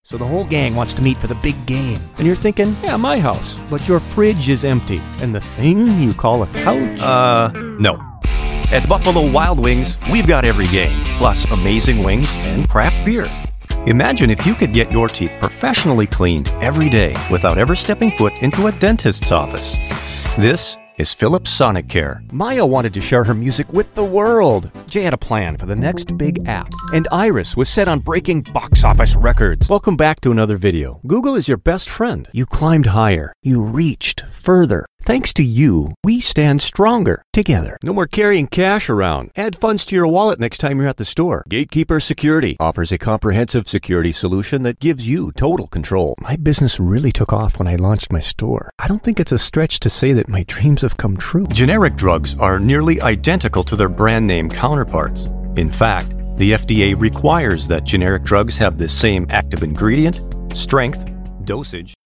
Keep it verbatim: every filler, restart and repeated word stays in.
So the whole gang wants to meet for the big game. And you're thinking, yeah, my house. But your fridge is empty. And the thing you call a couch? Uh, no. At Buffalo Wild Wings, we've got every game, plus amazing wings and craft beer. Imagine if you could get your teeth professionally cleaned every day without ever stepping foot into a dentist's office. This is Philips Sonicare. Maya wanted to share her music with the world. Jay had a plan for the next big app. And Iris was set on breaking box office records. Welcome back to another video. Google is your best friend. You climbed higher. You reached further. Thanks to you, we stand stronger together. No more carrying cash around. Add funds to your wallet next time you're at the store. Gatekeeper Security offers a comprehensive security solution that gives you total control. My business really took off when I launched my store. I don't think it's a stretch to say that my dreams have come true. Generic drugs are nearly identical to their brand name counterparts. In fact, the F D A requires that generic drugs have the same active ingredient, strength, dosage,